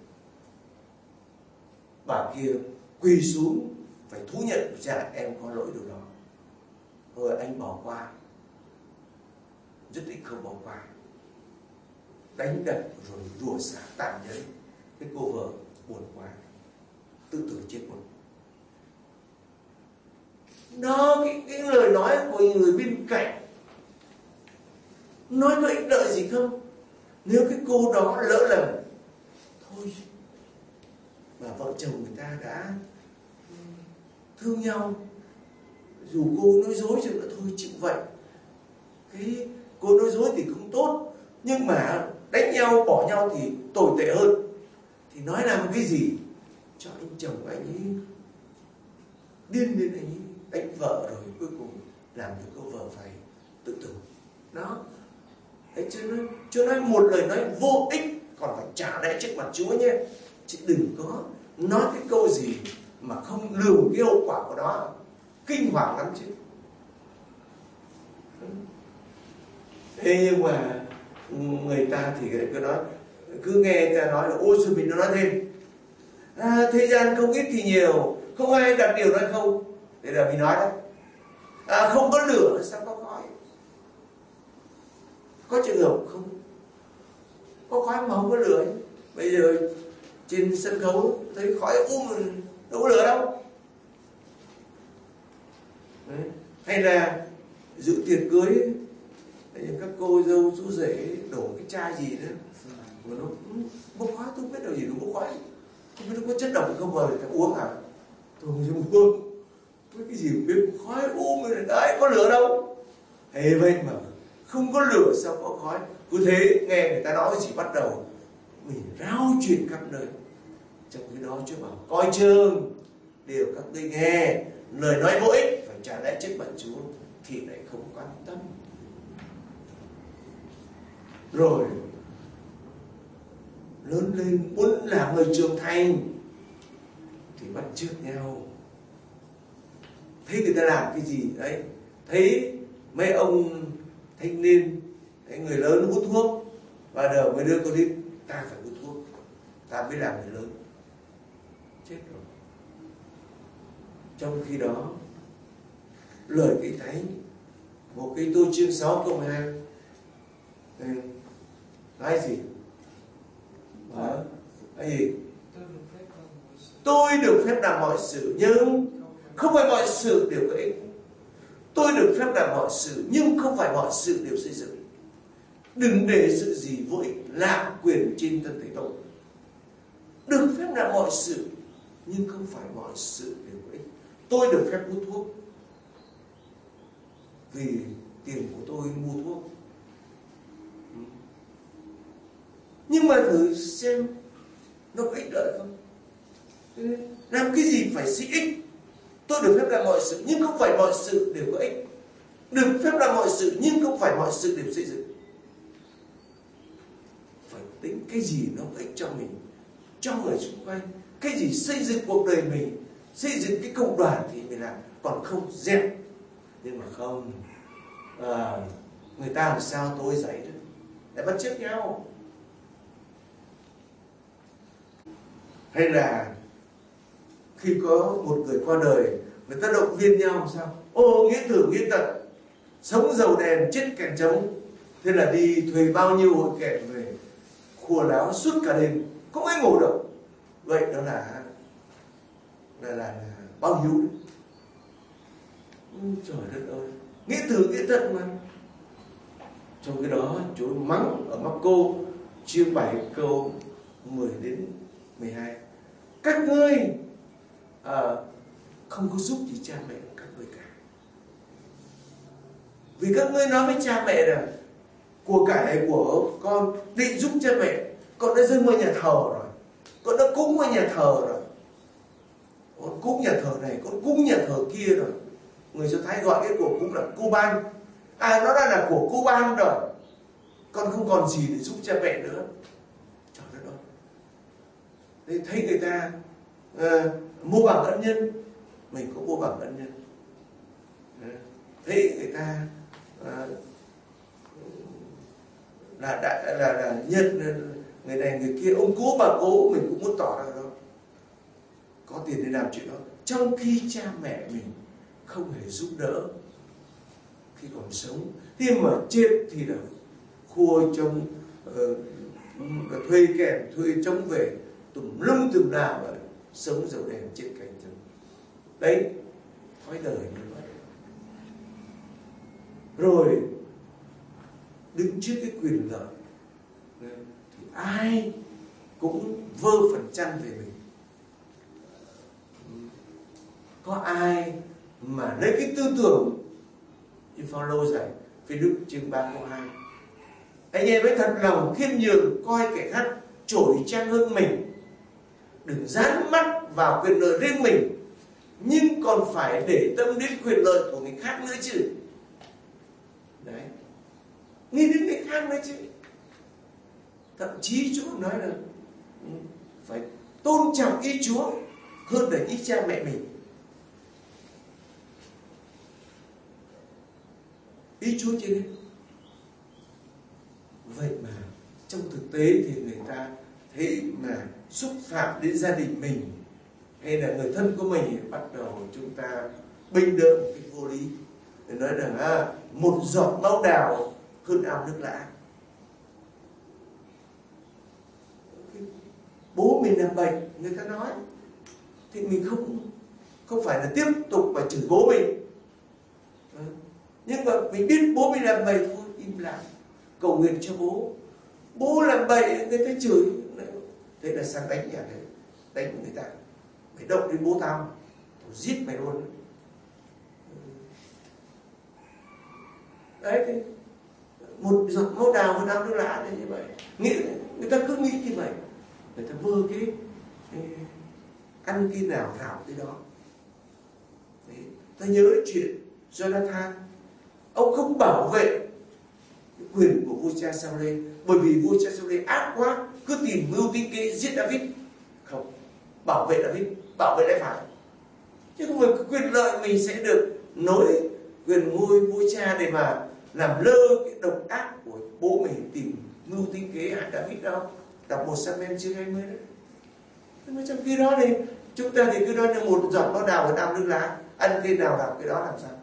Bà kia quỳ xuống phải thú nhận dạ em có lỗi điều đó, thôi anh bỏ qua, nhất định không bỏ qua. Đánh đập rồi rủa xả tàn nhẫn, cái cô vợ buồn quá tự tử chết một. Đó, cái, cái lời nói của người bên cạnh nói có ích lợi gì không? Nếu cái cô đó lỡ lầm thôi, mà vợ chồng người ta đã thương nhau, dù cô nói dối chứ nữa thôi chịu vậy. Cái cô nói dối thì cũng tốt, nhưng mà đánh nhau bỏ nhau thì tồi tệ hơn. Thì nói làm cái gì cho anh chồng anh ấy điên lên, anh ấy đánh vợ rồi cuối cùng làm cho cô vợ phải tự tử. Đó. Thế cho nên, cho nên một lời nói vô ích còn phải trả lẽ trước mặt Chúa nhé. Chứ đừng có nói cái câu gì mà không lường cái hậu quả của nó, kinh hoàng lắm chứ. Thế nhưng mà người ta thì cứ nói, cứ nghe người ta nói là ôi rồi mình nó nói thêm à, thế gian không ít thì nhiều, không ai đặt điều nói không. Thế là mình nói đấy, à, không có lửa sao có khói. Có trường hợp không có khói mà không có lửa. Bây giờ trên sân khấu thấy khói um đâu có lửa đâu. Đấy. Hay là dự tiệc cưới các cô dâu chú rể đổ cái chai gì nữa mà nó bốc khói, tôi không biết đâu gì nó bốc khói, không biết nó có chất độc không mà người ta uống à. Tôi không dám uống cái gì cũng biết, khói um rồi đấy, có lửa đâu. Thế vậy mà không có lửa sao có khói. Cứ thế nghe người ta nói gì bắt đầu mình rao truyền khắp nơi. Trong khi đó Chúa bảo coi chừng điều các ngươi nghe, lời nói vô ích phải trả lẽ trước mặt Chúa thì lại không quan tâm. Rồi lớn lên muốn làm người trưởng thành thì bắt chước nhau. Thấy người ta làm cái gì đấy, thấy mấy ông thanh niên, thấy người lớn hút thuốc và đầu mấy đứa con đi, ta phải hút thuốc, ta mới làm người lớn. Chết rồi. Trong khi đó lời Kinh Thánh một cái Tô chương sáu câu hai nói gì? Đó. Cái gì? Tôi được phép làm mọi sự nhưng không phải mọi sự đều có ích. Tôi được phép làm mọi sự nhưng không phải mọi sự đều xây dựng. Đừng để sự gì vô ích lạm quyền trên thân thể tôi. Được phép làm mọi sự nhưng không phải mọi sự đều có ích. Tôi được phép hút thuốc vì tiền của tôi mua thuốc, nhưng mà thử xem nó có ích lợi không. Làm cái gì phải xích ích. Tôi được phép làm mọi sự nhưng không phải mọi sự đều có ích. Được phép làm mọi sự nhưng không phải mọi sự đều xây dựng. Phải tính cái gì nó có ích cho mình, cho người xung quanh, cái gì xây dựng cuộc đời mình, xây dựng cái cộng đoàn thì mình làm, còn không dẹp. Nhưng mà không, à, người ta làm sao tôi giấy đấy, để bắt chước nhau. Hay là khi có một người qua đời, người ta động viên nhau sao? Ô, nghĩa tử nghĩa tận, sống dầu đèn chết kèn trống. Thế là đi thuê bao nhiêu hội kèn về, khua láo suốt cả đêm, không ai ngủ được. Vậy đó là là là, là bao nhiêu đấy. Trời đất ơi, nghĩa tử nghĩa tận mà. Trong cái đó Chúa mắng ở Mác-cô chương bảy câu mười đến mười hai. Các ngươi à, không có giúp gì cha mẹ của các ngươi cả. Vì các ngươi nói với cha mẹ là của cải của con định giúp cha mẹ, con đã dâng qua nhà thờ rồi, con đã cúng ở nhà thờ rồi, con cúng nhà thờ này, con cúng nhà thờ kia rồi. Người Do Thái gọi cái của cúng là cu ban. À, nó đã là của cu ban rồi, con không còn gì để giúp cha mẹ nữa. Trời đất ơi! Thế thấy người ta à, mua bằng ân nhân, mình cũng mua bằng ân nhân. Thấy người ta à, là đại là là nhân, người này người kia, ông cố bà cố, mình cũng muốn tỏ ra đó, có tiền để làm chuyện đó, trong khi cha mẹ mình không hề giúp đỡ khi còn sống. Khi mà chết thì là khua trông, uh, thuê kèm, thuê trông về tùm lum tùm la, và sống dầu đèn trên cành trần. Đấy, thói đời như vậy. Rồi đứng trước cái quyền lợi thì ai cũng vơ phần chăn về mình. Có ai mà lấy cái tư tưởng như Phaolô dạy Phê Đức chương ba câu hai: anh em với thật lòng khiêm nhường, coi kẻ khác trội trang hơn mình, đừng dán mắt vào quyền lợi riêng mình, nhưng còn phải để tâm đến quyền lợi của người khác nữa chứ. Đấy, nghĩ đến người khác nữa chứ. Thậm chí Chúa nói là phải tôn trọng ý Chúa hơn là ý cha mẹ mình. Ý Chúa trên đấy. Vậy mà trong thực tế thì người ta thấy mà xúc phạm đến gia đình mình hay là người thân của mình thì bắt đầu chúng ta bình đỡ một cái vô lý, để nói rằng à, một giọt máu đào hơn ao nước lã. Bố mình làm bệnh, người ta nói, thì mình không không phải là tiếp tục mà chửi bố mình. Nhưng mà mình biết bố mình làm bậy thôi, im lặng, cầu nguyện cho bố. Bố làm bậy, người ta chửi, thế là sang đánh nhà đấy, đánh người ta. Mày động đến bố tao, tao giết mày luôn. Đấy, thế một giọt máu đào, một năm nước lã như vậy. Nghĩ, người ta cứ nghĩ như vậy, người ta vơ cái, cái ăn cái nào thảo cái đó. Đấy, ta nhớ chuyện Jonathan, ông không bảo vệ quyền của vua cha Sa-u-lê, bởi vì vua cha Sa-u-lê ác quá, cứ tìm mưu tính kế giết David. Không, bảo vệ David, bảo vệ lại phải, chứ không phải quyền lợi mình sẽ được nối quyền ngôi vua cha để mà làm lơ cái độc ác của bố mình tìm mưu tính kế hại David đâu. Đọc một Sa-mu-el chương hai mươi đấy. Nhưng mà trong khi đó thì chúng ta thì cứ nói là một giọt máu đào, một năm nước lá, ăn cái nào làm cái đó làm sao?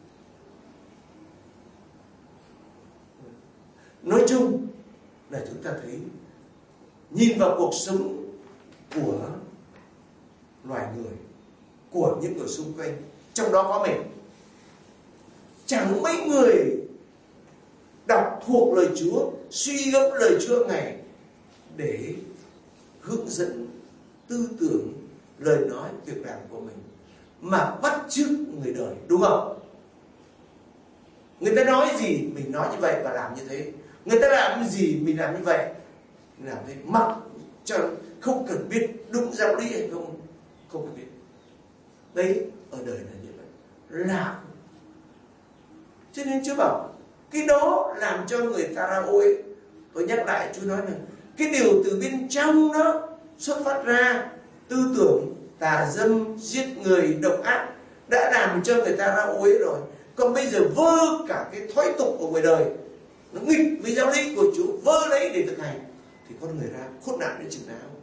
Nói chung là chúng ta thấy, nhìn vào cuộc sống của loài người, của những người xung quanh, trong đó có mình, chẳng mấy người đọc thuộc lời Chúa, suy gẫm lời Chúa ngày để hướng dẫn tư tưởng, lời nói, việc làm của mình, mà bắt chước người đời, đúng không? Người ta nói gì mình nói như vậy và làm như thế. Người ta làm cái gì mình làm như vậy, làm thế, mặc cho không cần biết đúng giáo lý hay không, không cần biết. Đấy, ở đời là như vậy, làm. Cho nên Chúa bảo cái đó làm cho người ta ra ôi. Tôi nhắc lại, Chúa nói là cái điều từ bên trong nó xuất phát ra, tư tưởng tà dâm, giết người, độc ác đã làm cho người ta ra ôi rồi. Còn bây giờ vơ cả cái thói tục của người đời, nó nghịch với giáo lý của Chúa, vơ lấy để thực hành, thì con người ra khốn nạn đến chừng nào.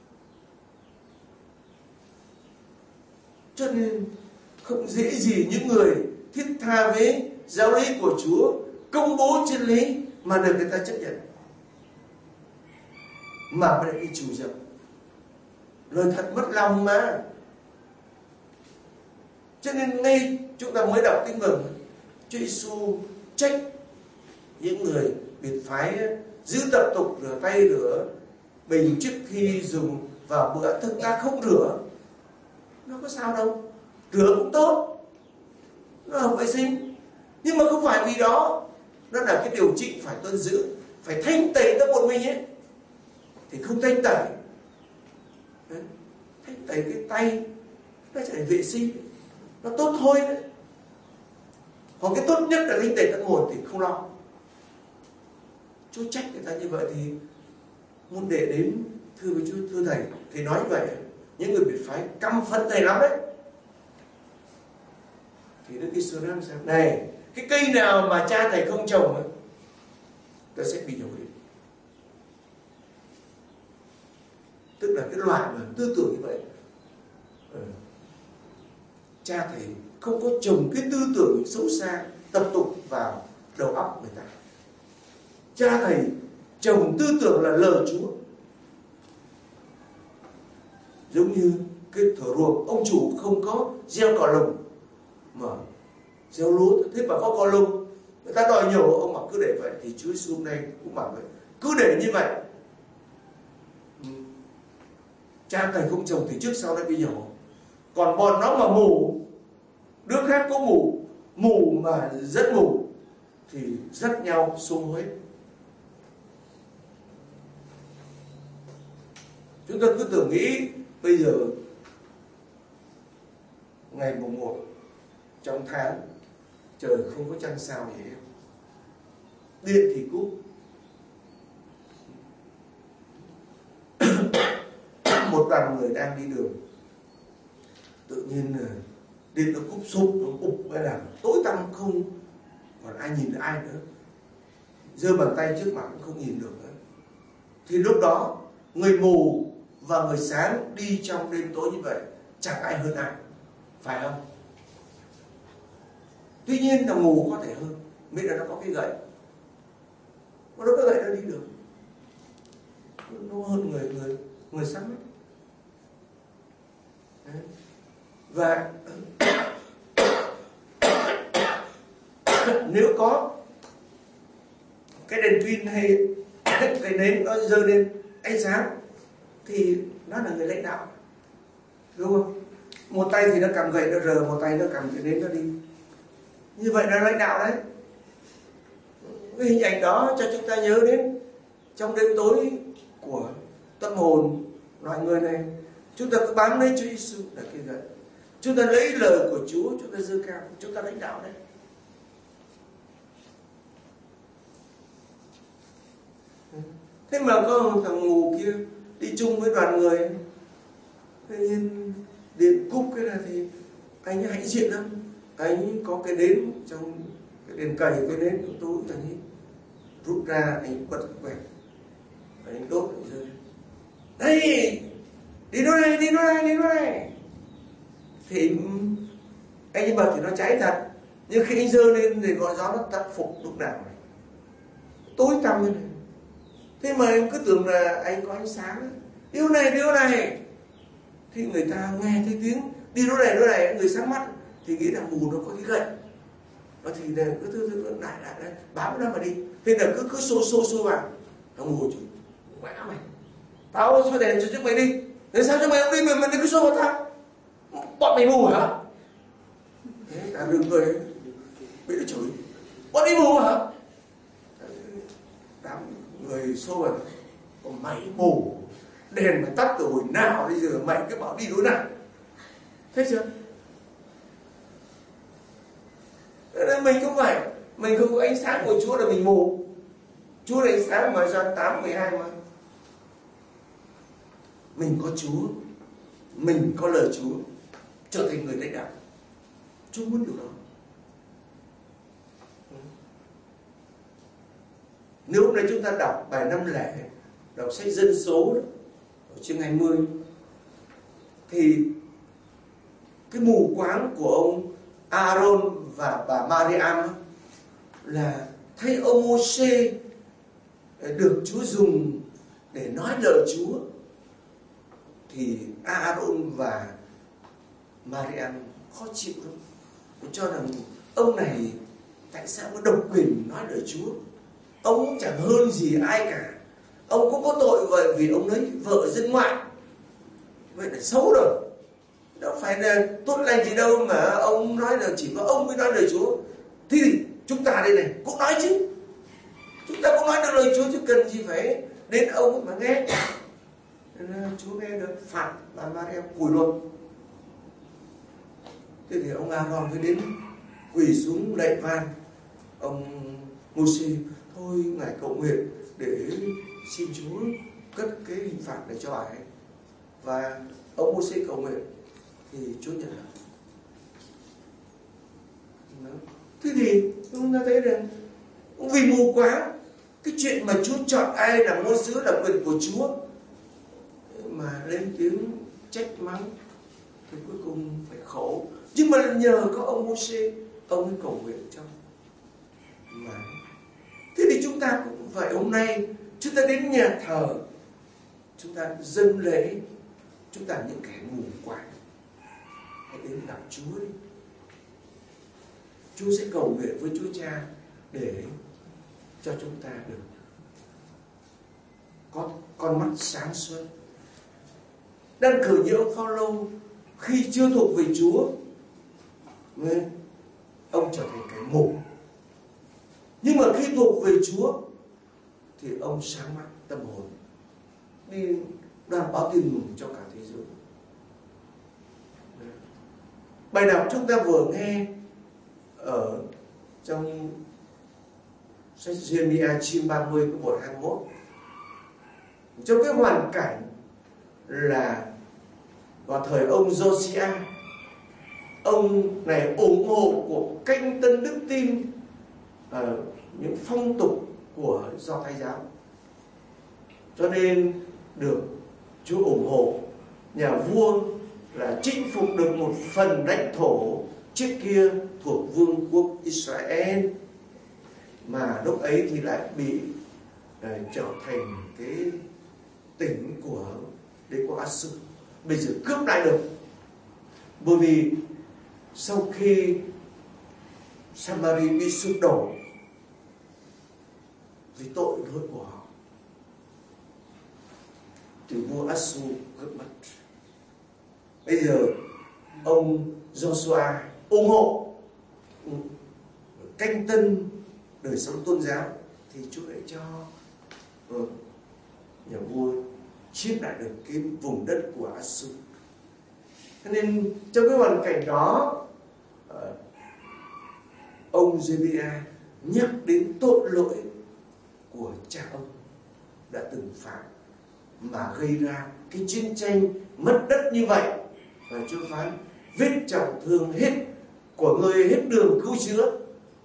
Cho nên không dễ gì những người thiết tha với giáo lý của Chúa, công bố chân lý mà được người ta chấp nhận, mà lại đi chủ dập. Lời thật mất lòng mà. Cho nên ngay chúng ta mới đọc Kinh Mừng, Chúa Giêsu trách những người biệt phái giữ tập tục rửa tay rửa bình trước khi dùng vào bữa, thực ra không rửa, nó có sao đâu, rửa cũng tốt, nó hợp vệ sinh, nhưng mà không phải vì đó, nó là cái điều trị phải tuân giữ, phải thanh tẩy tâm một mình ấy, thì không thanh tẩy, Thánh tẩy cái tay, nó chỉ để vệ sinh, nó tốt thôi đấy. Còn cái tốt nhất là thánh tẩy tâm hồn thì không lo. Chúa trách người ta như vậy thì muốn để đến thưa với Chúa, thưa thầy, thầy nói như vậy những người biệt phái căm phẫn thầy lắm đấy. Thì Đức Giêsu nói sao? Này, cái cây nào mà cha thầy không trồng ấy, ta sẽ bị nhổ đi. Tức là cái loại mà tư tưởng như vậy, ừ. cha thầy không có trồng cái tư tưởng xấu xa tập tục vào đầu óc người ta. Cha thầy trồng tư tưởng là lờ Chúa. Giống như cái thửa ruộng, ông chủ không có gieo cỏ lồng mà gieo lúa, thế mà có cỏ lồng, người ta đòi nhổ, ông bảo cứ để vậy. Thì Chúa Giêsu hôm nay cũng bảo vậy, cứ để như vậy. ừ. Cha thầy không trồng thì trước sau đã bị nhổ. Còn bọn nó mà mù, đứa khác có mù, mù mà rất mù thì dắt nhau xung hết. Chúng ta cứ tưởng nghĩ bây giờ ngày mùng một trong tháng trời không có trăng sao gì hết, điện thì cúp, một đoàn người đang đi đường tự nhiên điện nó cúp sụp, nó ụp hay là tối tăm, không còn ai nhìn được ai nữa, giơ bàn tay trước mặt cũng không nhìn được nữa. Thì lúc đó người mù và người sáng đi trong đêm tối như vậy chẳng ai hơn ai, phải không? Tuy nhiên là mù có thể hơn, miễn là nó có cái gậy, nó có gậy nó đi được, nó hơn người người người sáng mắt. Đấy. Và nếu có cái đèn pin hay cái nến nó giơ lên ánh sáng thì nó là người lãnh đạo, đúng không? Một tay thì nó cầm gậy nó rờ, một tay nó cầm cái nến nó đi, như vậy là lãnh đạo đấy. Cái hình ảnh đó cho chúng ta nhớ đến trong đêm tối của tâm hồn loài người này, chúng ta cứ bám lấy Chúa Giêsu là cái gậy, chúng ta lấy lời của Chúa, chúng ta giơ cao, chúng ta lãnh đạo đấy. Thế mà có một thằng mù kia đi chung với đoàn người, tự nhiên điện cúp cái này thì anh ấy hãnh diện lắm, anh ấy có cái nến trong cái đèn cầy, cái nến của tôi, anh ấy rút ra, anh ấy bật quẹt, anh ấy đốt rơi. Đây, đi đâu này, đi đâu này, đi đâu này. Thì anh ấy bật thì nó cháy thật, nhưng khi anh giơ lên thì ngọn gió nó tắt phục lúc nào này, tối tăm như này. Thế mà em cứ tưởng là anh có ánh sáng ấy. Điều này, điều này. Thì người ta nghe thấy tiếng đi đâu này, đâu này, người sáng mắt thì nghĩ là mù nó có cái gậy. Nó thì là cứ thư thư lại lại lại bám nó mà đi. Thế là cứ cứ xô xô xô vào. Nó mù chứ. Mẹ mày. Tao xoay đèn cho chúng mày đi. Thế sao cho mày không đi mà mày cứ xô vào tao? Bọn mày mù hả? Thế cả đường người bị nó chửi. Bọn đi mù hả? Đám người xô vào. Còn mày mù. Đèn mà tắt từ hồi nào bây giờ mày cứ bảo đi đối nào. Thấy chưa? Nên mình không phải, mình không có ánh sáng của Chúa là mình mù. Chúa là ánh sáng mà Gioan tám mười hai mà. Mình có Chúa, mình có lời Chúa, trở thành người lãnh đạo. Chúa muốn điều đó. Nếu hôm nay chúng ta đọc bài năm lẻ, đọc sách Dân Số đó, ở chương hai mươi, thì cái mù quáng của ông Aaron và bà Mariam là thấy ông Mô-sê được Chúa dùng để nói lời Chúa, thì Aaron và Mariam khó chịu lắm, cho rằng ông này tại sao có độc quyền nói lời Chúa, ông cũng chẳng hơn gì ai cả, ông cũng có tội vậy vì ông lấy vợ dân ngoại, vậy là xấu rồi, đâu phải là tốt lành gì đâu mà ông nói là chỉ có ông mới nói lời Chúa. Thì chúng ta đây này cũng nói chứ, chúng ta cũng nói được lời Chúa chứ cần gì phải đến ông mà nghe. Nên Chúa nghe được phạt bà Maria cùi luôn. Thế thì ông Aaron mới đến quỳ xuống lạy van ông Mô-sê, thôi ngài cầu nguyện để xin Chúa cất cái hình phạt này cho bà ấy. Và ông Mô-sê cầu nguyện thì Chúa nhận lời. Thế thì chúng ta thấy rằng vì mù quá, cái chuyện mà Chúa chọn ai là ngôn sứ là quyền của Chúa, mà lên tiếng trách mắng thì cuối cùng phải khổ. Nhưng mà nhờ có ông Mô-sê, ông ấy cầu nguyện cho mà. Thế thì chúng ta cũng vậy. Hôm nay chúng ta đến nhà thờ, chúng ta dâng lễ, chúng ta những kẻ mù quáng, hãy đến gặp Chúa đi. Chúa sẽ cầu nguyện với Chúa Cha để cho chúng ta được có con mắt sáng suốt. Đơn cử như ông Phao-lô khi chưa thuộc về Chúa, ông trở thành cái mù. Nhưng mà khi thuộc về Chúa thì ông sáng mắt tâm hồn, đi loan báo tin mừng cho cả thế giới. Bài đọc chúng ta vừa nghe ở trong sách Giê-rê-mi-a chương ba mươi câu một hai mươi mốt, trong cái hoàn cảnh là vào thời ông Josiah, ông này ủng hộ của canh tân đức tin, uh, những phong tục của Do Thái giáo, cho nên được Chúa ủng hộ. Nhà vua là chinh phục được một phần lãnh thổ trước kia thuộc vương quốc Israel, mà lúc ấy thì lại bị uh, trở thành cái tỉnh của đế quốc Át-xu. Bây giờ cướp lại được, bởi vì sau khi Samari bị sụp đổ vì tội lỗi của họ thì vua Át-xu cướp mất. Bây giờ ông Joshua ủng hộ canh tân đời sống tôn giáo thì Chúa lại cho ừ, nhà vua chiếm lại được cái vùng đất của Át-xu. Cho nên trong cái hoàn cảnh đó, ông Giê-rê-mi-a nhắc đến tội lỗi của cha ông đã từng phạm mà gây ra cái chiến tranh mất đất như vậy. Và Chúa phán vết trọng thương hết của người hết đường cứu chữa.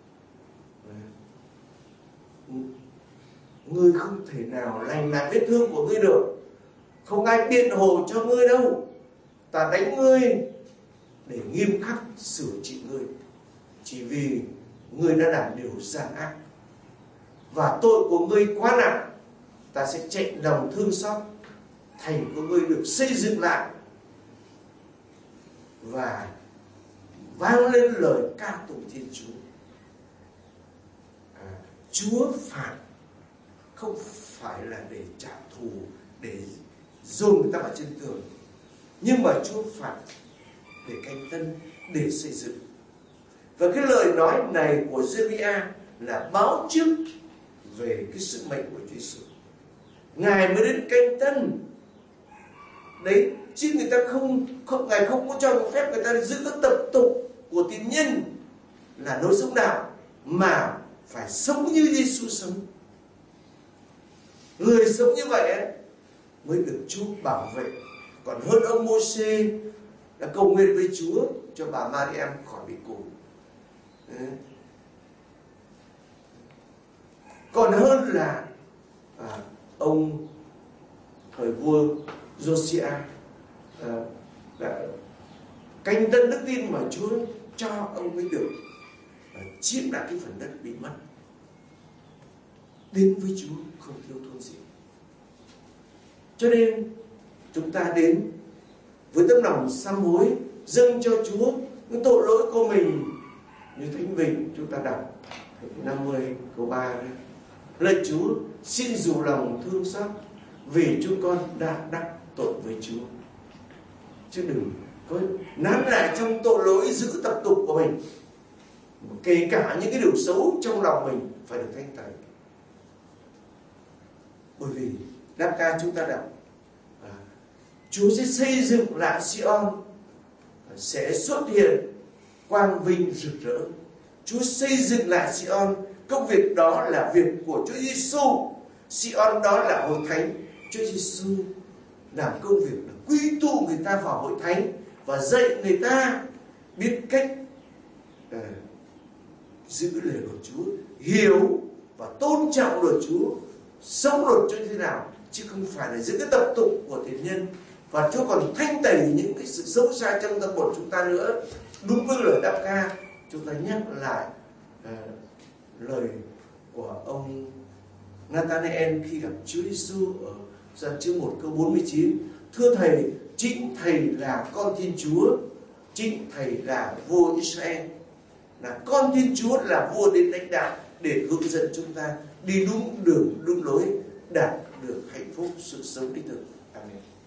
Ngươi không thể nào lành lại vết thương của ngươi được, không ai biện hộ cho ngươi đâu. Ta đánh ngươi để nghiêm khắc sửa trị ngươi, chỉ vì ngươi đã làm điều gian ác và tội của ngươi quá nặng. Ta sẽ chạy lòng thương xót, thành của ngươi được xây dựng lại và vang lên lời ca tụng Thiên Chúa. À, Chúa phạt không phải là để trả thù, để dồn người ta vào trên tường, nhưng mà Chúa phạt để canh tân, để xây dựng. Và cái lời nói này của Giê-rê-mi-a là báo trước về cái sứ mệnh của Chúa Giêsu. Ngài mới đến canh tân đấy, chứ người ta không, không Ngài không có cho phép người ta giữ các tập tục của tín nhân là lối sống đạo, mà phải sống như Giêsu sống. Người sống như vậy ấy, mới được Chúa bảo vệ. Còn hơn ông Mô-sê đã cầu nguyện với Chúa cho bà Mariam khỏi bị cùi. Còn hơn là à, ông thời vua Josiah à, đã canh tân đức tin mà Chúa cho ông mới được à, chiếm lại cái phần đất bị mất. Đến với Chúa không thiếu thốn gì. Cho nên chúng ta đến với tấm lòng sám hối, dâng cho Chúa những tội lỗi của mình. Như Thánh Vịnh chúng ta đọc năm mươi câu ba đấy. Lạy Chúa, xin dù lòng thương xót vì chúng con đã đắc tội với Chúa. Chứ đừng có nán lại trong tội lỗi, giữ tập tục của mình. Kể cả những cái điều xấu trong lòng mình phải được thanh tẩy. Bởi vì đáp ca chúng ta đọc à, Chúa sẽ xây dựng lại Sion, sẽ xuất hiện quang vinh rực rỡ. Chúa xây dựng lại Sion, công việc đó là việc của Chúa Giêsu. Sion đó là hội thánh. Chúa Giêsu làm công việc là quy tụ người ta vào hội thánh và dạy người ta biết cách uh, giữ lời của Chúa, hiểu và tôn trọng lời Chúa, sống luật Chúa như thế nào, chứ không phải là giữ cái tập tục của thiện nhân. Và Chúa còn thanh tẩy những cái sự xấu xa trong tâm hồn chúng ta nữa. Đúng với lời đáp ca, chúng ta nhắc lại uh, lời của ông Nathanael khi gặp Chúa Giêsu ở Giăng chương một câu bốn mươi chín. Thưa Thầy, chính Thầy là con Thiên Chúa, chính Thầy là vua Israel, là con Thiên Chúa, là vua đến lãnh đạo để hướng dẫn chúng ta đi đúng đường đúng lối, đạt được hạnh phúc sự sống đích thực. Amen.